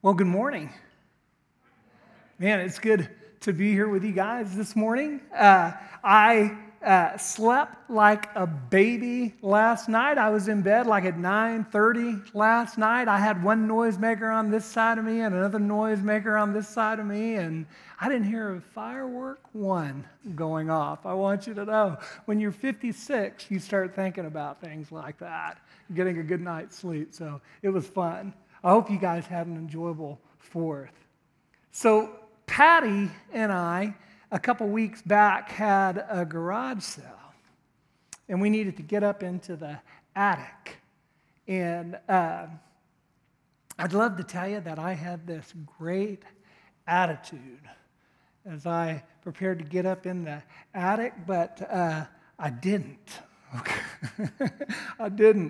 Well, good morning. Man, it's good to be here with you guys this morning. I slept like a baby last night. I was in bed like at 9:30 last night. I had one noisemaker on this side of me and another noisemaker on this side of me, and I didn't hear a firework one going off. I want you to know, when you're 56, you start thinking about things like that, getting a good night's sleep. So it was fun. I hope you guys had an enjoyable 4th. So Patty and I, a couple weeks back, had a garage sale, and we needed to get up into the attic. And I'd love to tell you that I had this great attitude as I prepared to get up in the attic, but I didn't. Okay. I didn't.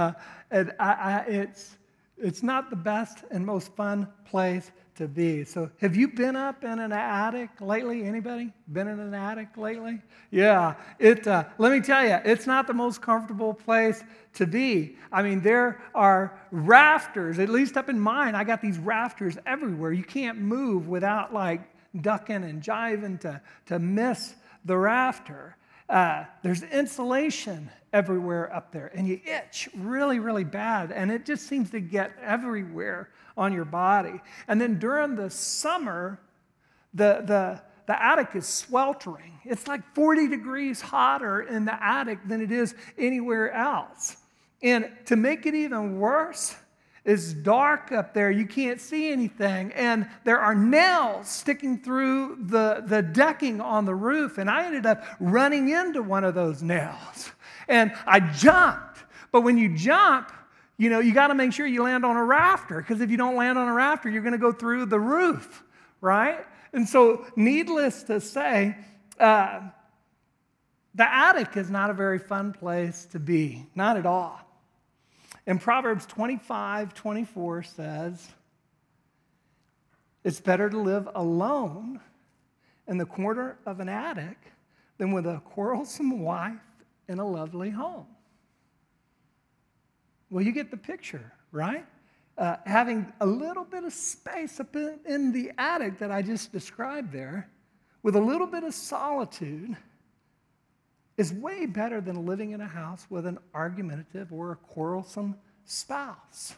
It's not the best and most fun place to be. So have you been up in an attic lately? Anybody been in an attic lately? Yeah. Let me tell you, it's not the most comfortable place to be. I mean, there are rafters, at least up in mine, I got these rafters everywhere. You can't move without like ducking and jiving to miss the rafter. There's insulation everywhere up there, and you itch really, really bad, and it just seems to get everywhere on your body. And then during the summer, the attic is sweltering. It's like 40 degrees hotter in the attic than it is anywhere else. And to make it even worse, it's dark up there. You can't see anything. And there are nails sticking through the decking on the roof. And I ended up running into one of those nails. And I jumped. But when you jump, you got to make sure you land on a rafter. Because if you don't land on a rafter, you're going to go through the roof, right? And so, needless to say, the attic is not a very fun place to be. Not at all. And Proverbs 25:24 says, it's better to live alone in the corner of an attic than with a quarrelsome wife in a lovely home. Well, you get the picture, right? Having a little bit of space up in the attic that I just described there, with a little bit of solitude, is way better than living in a house with an argumentative or a quarrelsome spouse.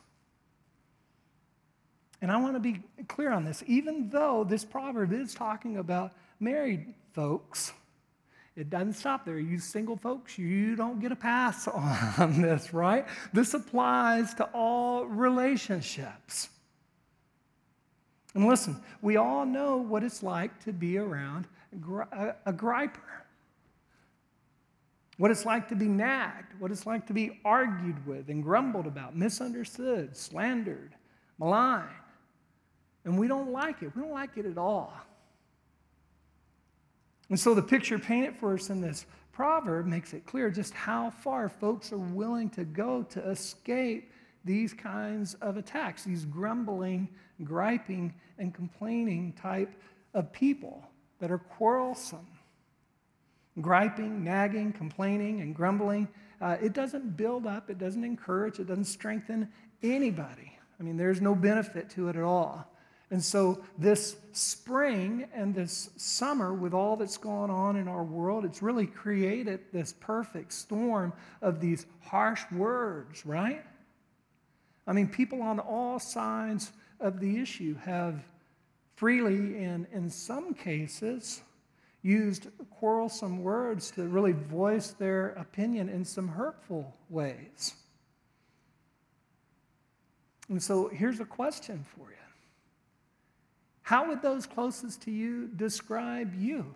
And I want to be clear on this. Even though this proverb is talking about married folks, it doesn't stop there. You single folks, you don't get a pass on this, right? This applies to all relationships. And listen, we all know what it's like to be around a griper. What it's like to be nagged, what it's like to be argued with and grumbled about, misunderstood, slandered, maligned. And we don't like it. We don't like it at all. And so the picture painted for us in this proverb makes it clear just how far folks are willing to go to escape these kinds of attacks, these grumbling, griping, and complaining type of people that are quarrelsome. Griping, nagging, complaining, and grumbling, it doesn't build up, it doesn't encourage, it doesn't strengthen anybody. I mean, there's no benefit to it at all. And so this spring and this summer, with all that's going on in our world, it's really created this perfect storm of these harsh words, right? I mean, people on all sides of the issue have freely, and in some cases, used quarrelsome words to really voice their opinion in some hurtful ways. And so here's a question for you. How would those closest to you describe you?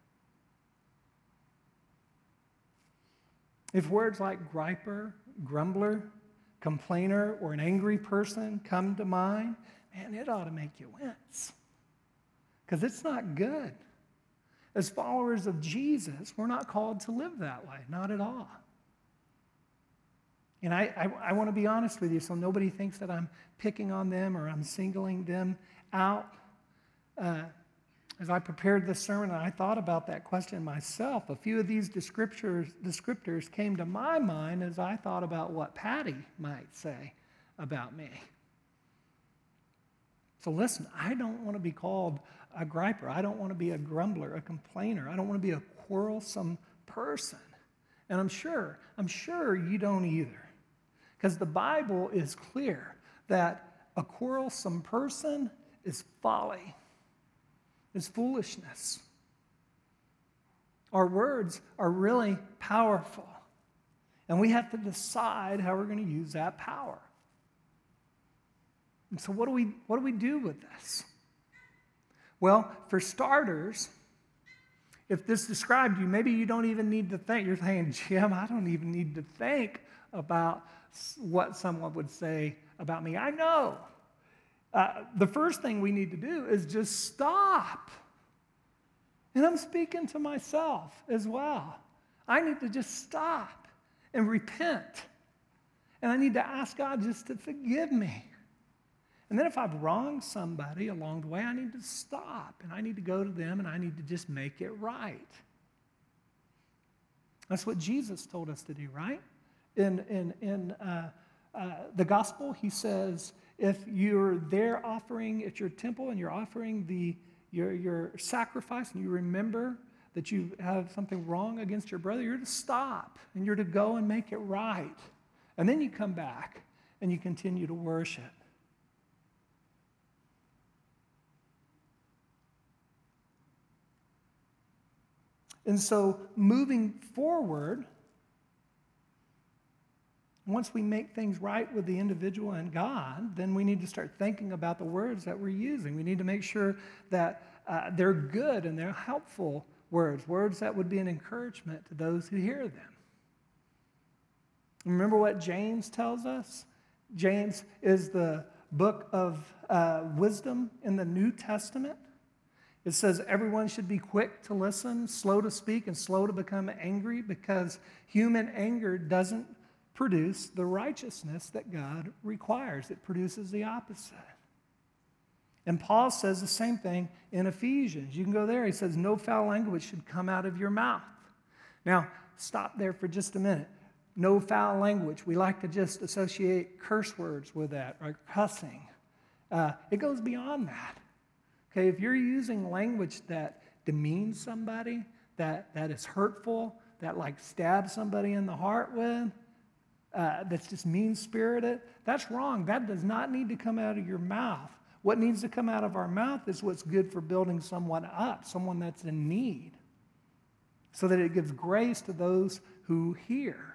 If words like griper, grumbler, complainer, or an angry person come to mind, man, it ought to make you wince. Because it's not good. As followers of Jesus, we're not called to live that way, not at all. And I want to be honest with you so nobody thinks that I'm picking on them or I'm singling them out. As I prepared this sermon and I thought about that question myself, a few of these descriptors came to my mind as I thought about what Patty might say about me. So listen, I don't want to be called a griper. I don't want to be a grumbler, a complainer. I don't want to be a quarrelsome person. And I'm sure you don't either. Because the Bible is clear that a quarrelsome person is folly, is foolishness. Our words are really powerful. And we have to decide how we're going to use that power. And so what do we do with this? Well, for starters, if this described you, maybe you don't even need to think. You're saying, Jim, I don't even need to think about what someone would say about me. I know. The first thing we need to do is just stop. And I'm speaking to myself as well. I need to just stop and repent. And I need to ask God just to forgive me. And then if I've wronged somebody along the way, I need to stop. And I need to go to them and I need to just make it right. That's what Jesus told us to do, right? In the gospel, he says, if you're there offering at your temple and you're offering your sacrifice and you remember that you have something wrong against your brother, you're to stop and you're to go and make it right. And then you come back and you continue to worship. And so moving forward, once we make things right with the individual and God, then we need to start thinking about the words that we're using. We need to make sure that they're good and they're helpful words that would be an encouragement to those who hear them. Remember what James tells us? James is the book of wisdom in the New Testament. It says everyone should be quick to listen, slow to speak, and slow to become angry, because human anger doesn't produce the righteousness that God requires. It produces the opposite. And Paul says the same thing in Ephesians. You can go there. He says, no foul language should come out of your mouth. Now, stop there for just a minute. No foul language. We like to just associate curse words with that, or cussing. It goes beyond that. Okay, if you're using language that demeans somebody, that is hurtful, that like stabs somebody in the heart with, that's just mean-spirited, that's wrong. That does not need to come out of your mouth. What needs to come out of our mouth is what's good for building someone up, someone that's in need, so that it gives grace to those who hear.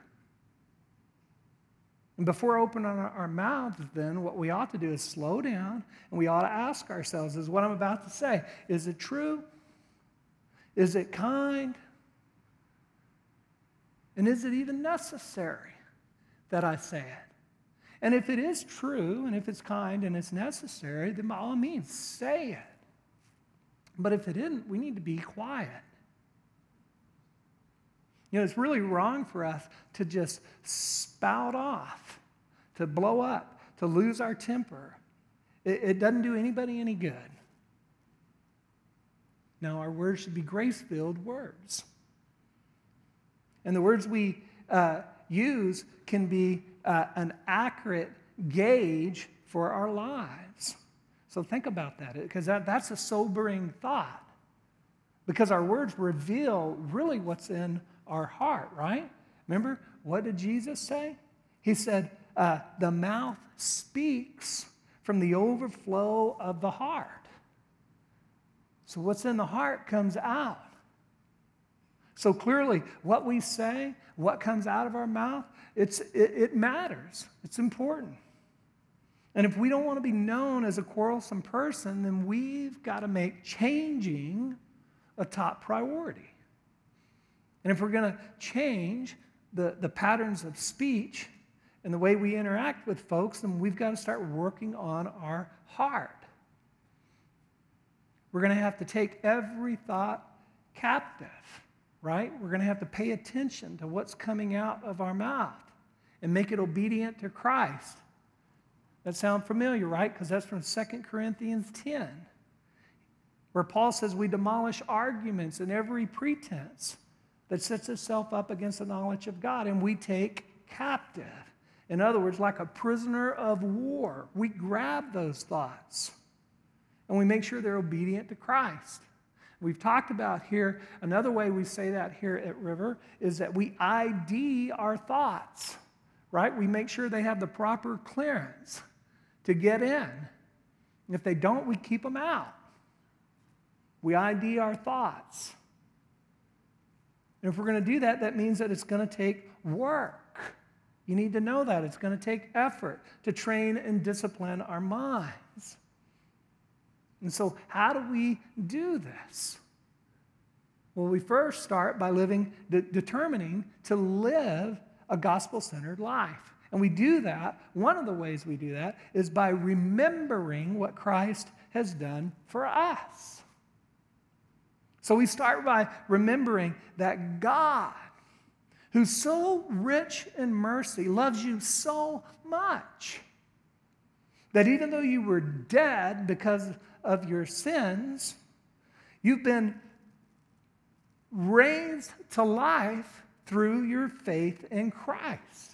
And before opening our mouths, then, what we ought to do is slow down, and we ought to ask ourselves, is what I'm about to say, is it true? Is it kind? And is it even necessary that I say it? And if it is true, and if it's kind and it's necessary, then by all means, say it. But if it isn't, we need to be quiet. You know, it's really wrong for us to just spout off, to blow up, to lose our temper. It doesn't do anybody any good. Now, our words should be grace-filled words. And the words we use can be an accurate gauge for our lives. So think about that, because that's a sobering thought. Because our words reveal really what's in our heart, right? Remember, what did Jesus say? He said, the mouth speaks from the overflow of the heart. So what's in the heart comes out. So clearly, what we say, what comes out of our mouth, it matters. It's important. And if we don't want to be known as a quarrelsome person, then we've got to make changing a top priority. And if we're going to change the patterns of speech and the way we interact with folks, then we've got to start working on our heart. We're going to have to take every thought captive, right? We're going to have to pay attention to what's coming out of our mouth and make it obedient to Christ. That sounds familiar, right? Because that's from 2 Corinthians 10, where Paul says we demolish arguments and every pretense that sets itself up against the knowledge of God, and we take captive. In other words, like a prisoner of war, we grab those thoughts and we make sure they're obedient to Christ. We've talked about here, another way we say that here at River is that we ID our thoughts, right? We make sure they have the proper clearance to get in. And if they don't, we keep them out. We ID our thoughts. And if we're going to do that, that means that it's going to take work. You need to know that. It's going to take effort to train and discipline our minds. And so how do we do this? Well, we first start by determining to live a gospel-centered life. And we do that, one of the ways we do that is by remembering what Christ has done for us. So we start by remembering that God, who's so rich in mercy, loves you so much that even though you were dead because of your sins, you've been raised to life through your faith in Christ.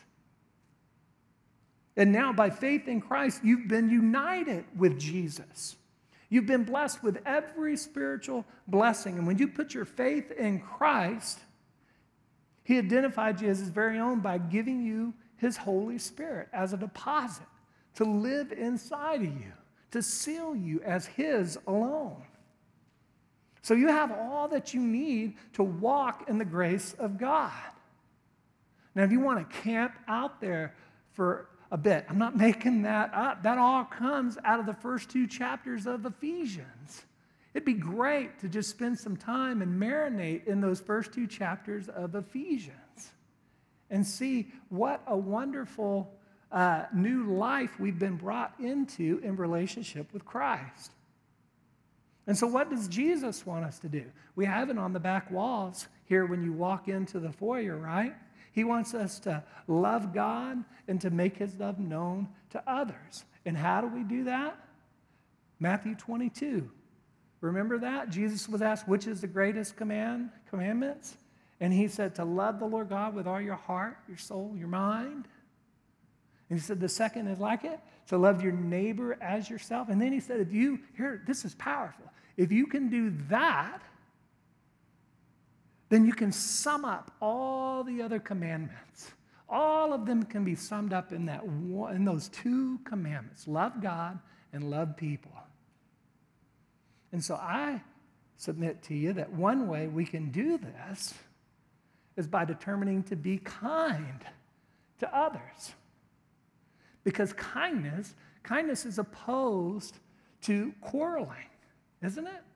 And now by faith in Christ, you've been united with Jesus. You've been blessed with every spiritual blessing. And when you put your faith in Christ, He identified you as His very own by giving you His Holy Spirit as a deposit to live inside of you, to seal you as His alone. So you have all that you need to walk in the grace of God. Now, if you want to camp out there for a bit, I'm not making that up. That all comes out of the first 2 chapters of Ephesians. It'd be great to just spend some time and marinate in those first 2 chapters of Ephesians and see what a wonderful new life we've been brought into in relationship with Christ. And so what does Jesus want us to do? We have it on the back walls here when you walk into the foyer, right? He wants us to love God and to make His love known to others. And how do we do that? Matthew 22. Remember that? Jesus was asked, which is the greatest commandments? And He said to love the Lord God with all your heart, your soul, your mind. And He said the second is like it, to love your neighbor as yourself. And then He said, this is powerful. If you can do that, then you can sum up all the other commandments. All of them can be summed up in those 2 commandments, love God and love people. And so I submit to you that one way we can do this is by determining to be kind to others. Because kindness is opposed to quarreling, isn't it?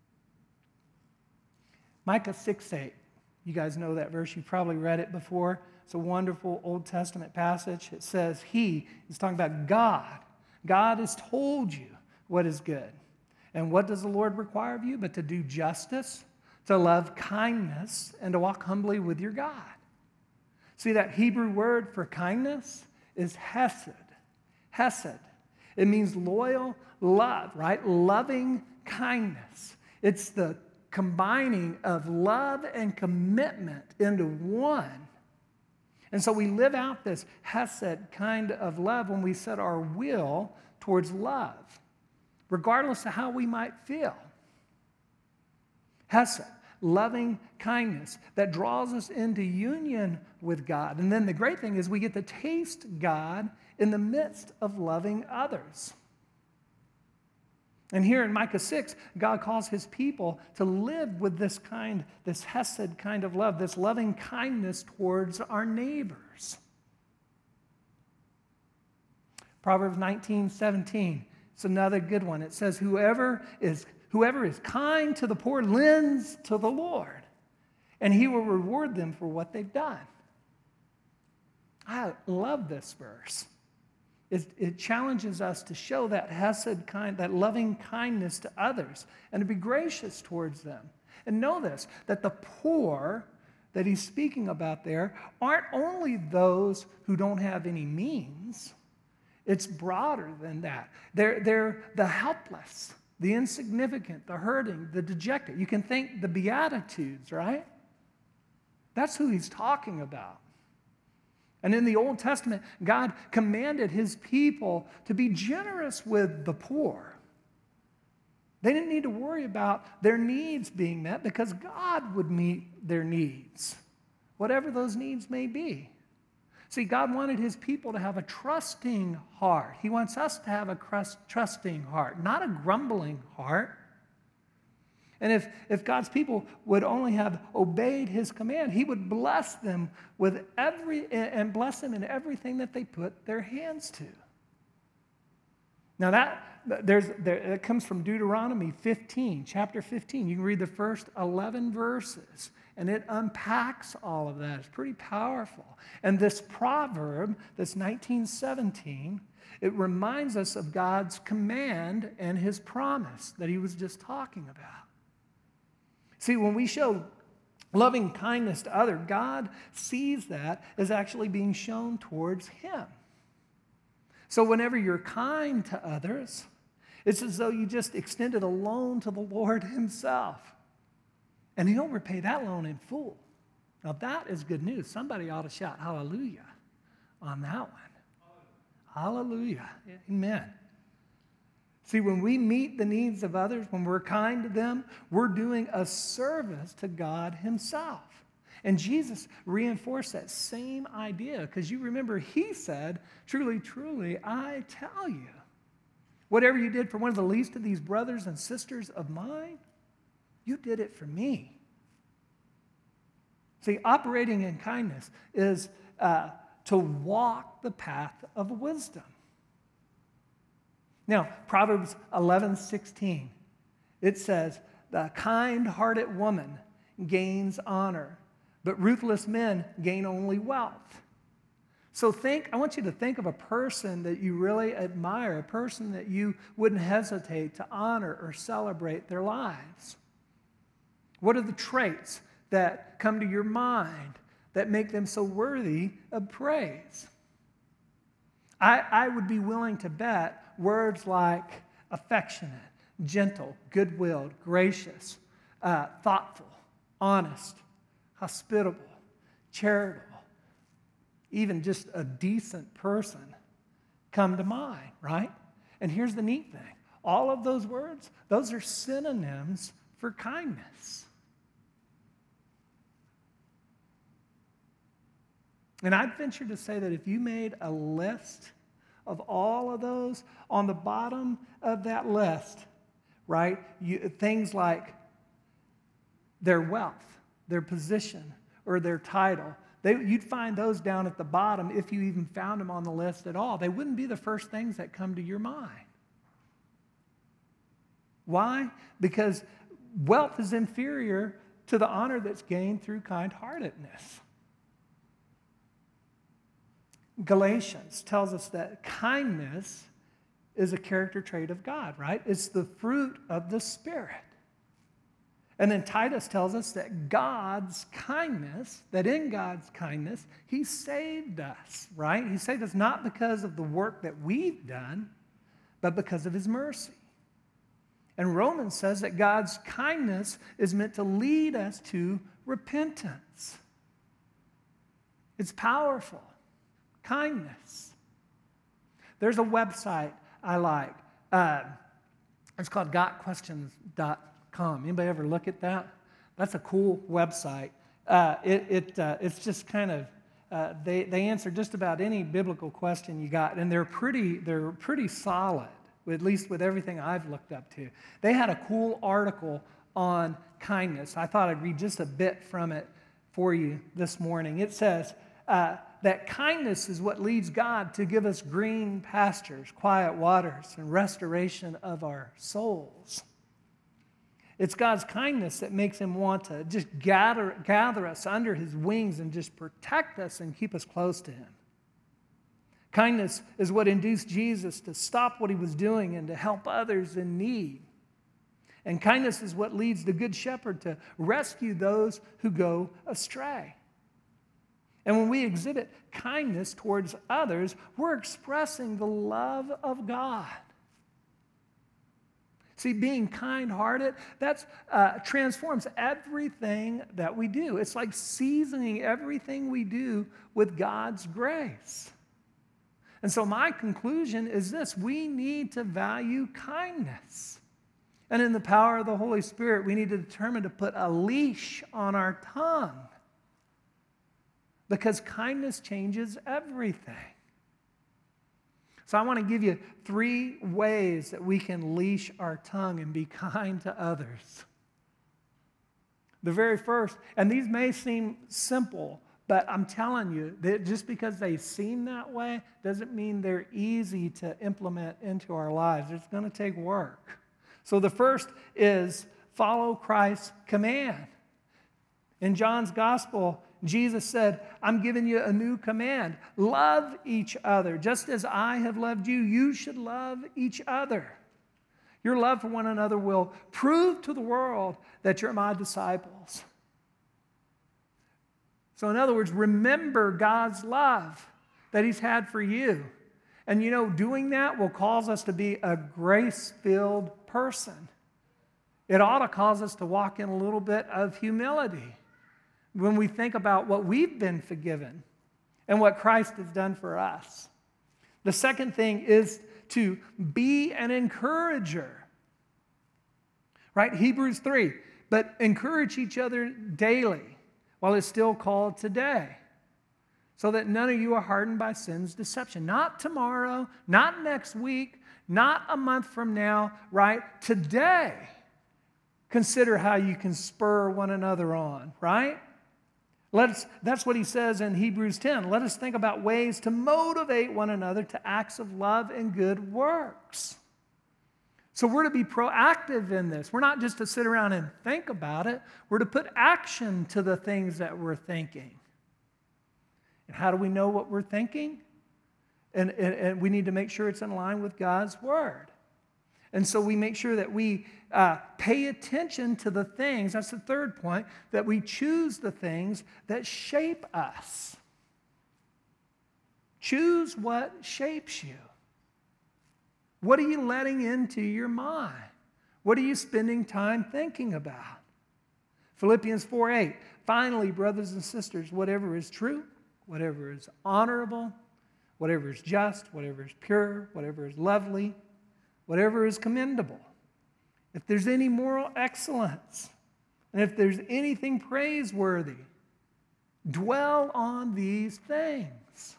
Micah 6:8. You guys know that verse. You've probably read it before. It's a wonderful Old Testament passage. It says, He's talking about God. God has told you what is good. And what does the Lord require of you? But to do justice, to love kindness, and to walk humbly with your God. See, that Hebrew word for kindness is hesed. Hesed. It means loyal love, right? Loving kindness. It's the combining of love and commitment into one. And so we live out this hesed kind of love when we set our will towards love, regardless of how we might feel. Hesed, loving kindness that draws us into union with God. And then the great thing is we get to taste God in the midst of loving others. And here in Micah 6, God calls His people to live with this hesed kind of love, this loving kindness towards our neighbors. Proverbs 19:17, it's another good one. It says, whoever is kind to the poor lends to the Lord, and He will reward them for what they've done. I love this verse. It challenges us to show that hesed that loving kindness to others and to be gracious towards them. And know this, that the poor that He's speaking about there aren't only those who don't have any means. It's broader than that. They're the helpless, the insignificant, the hurting, the dejected. You can think the Beatitudes, right? That's who He's talking about. And in the Old Testament, God commanded His people to be generous with the poor. They didn't need to worry about their needs being met because God would meet their needs, whatever those needs may be. See, God wanted his people to have a trusting heart. He wants us to have a trusting heart, not a grumbling heart. And if God's people would only have obeyed his command, he would bless them and bless them in everything that they put their hands to. Now it comes from Deuteronomy 15, chapter 15. You can read the first 11 verses, and it unpacks all of that. It's pretty powerful. And this proverb, this 19:17, it reminds us of God's command and his promise that he was just talking about. See, when we show loving kindness to others, God sees that as actually being shown towards him. So whenever you're kind to others, it's as though you just extended a loan to the Lord himself. And he'll repay that loan in full. Now that is good news. Somebody ought to shout hallelujah on that one. Hallelujah. Amen. See, when we meet the needs of others, when we're kind to them, we're doing a service to God himself. And Jesus reinforced that same idea because you remember he said, truly, truly, I tell you, whatever you did for one of the least of these brothers and sisters of mine, you did it for me. See, operating in kindness is to walk the path of wisdom. Now, Proverbs 11:16, it says, the kind-hearted woman gains honor, but ruthless men gain only wealth. So I want you to think of a person that you really admire, a person that you wouldn't hesitate to honor or celebrate their lives. What are the traits that come to your mind that make them so worthy of praise? I would be willing to bet words like affectionate, gentle, good-willed, gracious, thoughtful, honest, hospitable, charitable, even just a decent person come to mind, right? And here's the neat thing. All of those words, those are synonyms for kindness. And I'd venture to say that if you made a list of all of those, on the bottom of that list, right, things like their wealth, their position, or their title, you'd find those down at the bottom if you even found them on the list at all. They wouldn't be the first things that come to your mind. Why? Because wealth is inferior to the honor that's gained through kind-heartedness. Galatians tells us that kindness is a character trait of God, right? It's the fruit of the Spirit. And then Titus tells us that God's kindness, that in God's kindness, he saved us, right? He saved us not because of the work that we've done, but because of his mercy. And Romans says that God's kindness is meant to lead us to repentance. It's powerful. Kindness. There's a website I like. It's called gotquestions.com. Anybody ever look at that? That's a cool website. It's just kind of they answer just about any biblical question you got, and they're pretty solid, at least with everything I've looked up to. They had a cool article on kindness. I thought I'd read just a bit from it for you this morning. It says that kindness is what leads God to give us green pastures, quiet waters, and restoration of our souls. It's God's kindness that makes him want to just gather us under his wings and just protect us and keep us close to him. Kindness is what induced Jesus to stop what he was doing and to help others in need. And kindness is what leads the Good Shepherd to rescue those who go astray. And when we exhibit kindness towards others, we're expressing the love of God. See, being kind-hearted, that transforms everything that we do. It's like seasoning everything we do with God's grace. And so my conclusion is this: we need to value kindness. And in the power of the Holy Spirit, we need to determine to put a leash on our tongue, because kindness changes everything. So I want to give you 3 ways that we can leash our tongue and be kind to others. The very first, and these may seem simple, but I'm telling you that just because they seem that way doesn't mean they're easy to implement into our lives. It's going to take work. So the first is follow Christ's command. In John's gospel, Jesus said, I'm giving you a new command. Love each other. Just as I have loved you, you should love each other. Your love for one another will prove to the world that you're my disciples. So in other words, remember God's love that He's had for you. And you know, doing that will cause us to be a grace-filled person. It ought to cause us to walk in a little bit of humility when we think about what we've been forgiven and what Christ has done for us. The second thing is to be an encourager. Right? Hebrews 3, but encourage each other daily while it's still called today, so that none of you are hardened by sin's deception. Not tomorrow, not next week, not a month from now, right? Today, consider how you can spur one another on, right? That's what he says in Hebrews 10. Let us think about ways to motivate one another to acts of love and good works. So we're to be proactive in this. We're not just to sit around and think about it. We're to put action to the things that we're thinking. And how do we know what we're thinking? And we need to make sure it's in line with God's Word. And so we make sure that we pay attention to the things, that's the third point, that we choose the things that shape us. Choose what shapes you. What are you letting into your mind? What are you spending time thinking about? Philippians 4:8. Finally, brothers and sisters, whatever is true, whatever is honorable, whatever is just, whatever is pure, whatever is lovely, whatever is commendable, if there's any moral excellence, and if there's anything praiseworthy, dwell on these things.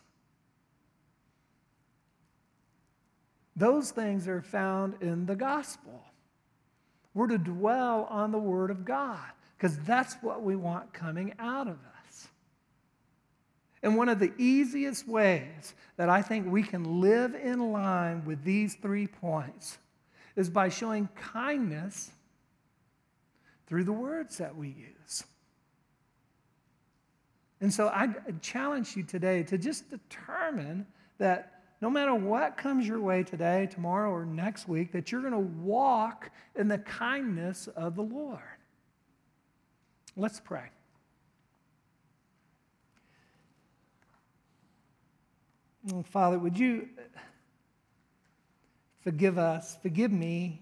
Those things are found in the gospel. We're to dwell on the Word of God, because that's what we want coming out of us. And one of the easiest ways that I think we can live in line with these 3 points is by showing kindness through the words that we use. And so I challenge you today to just determine that no matter what comes your way today, tomorrow, or next week, that you're going to walk in the kindness of the Lord. Let's pray. Oh, Father, would you forgive us, forgive me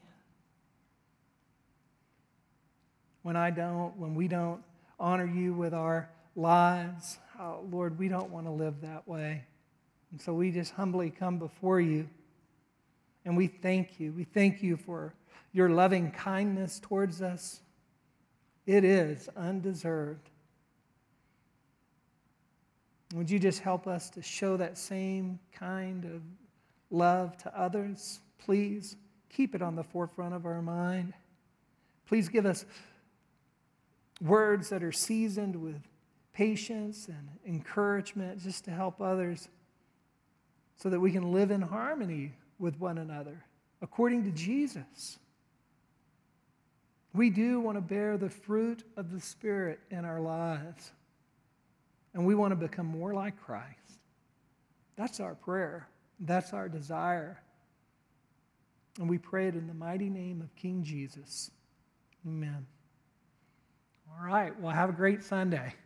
when we don't honor you with our lives. Oh, Lord, we don't want to live that way. And so we just humbly come before you, and we thank you. We thank you for your loving kindness towards us. It is undeserved. Would you just help us to show that same kind of love to others? Please keep it on the forefront of our mind. Please give us words that are seasoned with patience and encouragement, just to help others, so that we can live in harmony with one another, according to Jesus. We do want to bear the fruit of the Spirit in our lives, and we want to become more like Christ. That's our prayer. That's our desire. And we pray it in the mighty name of King Jesus. Amen. All right, well, have a great Sunday.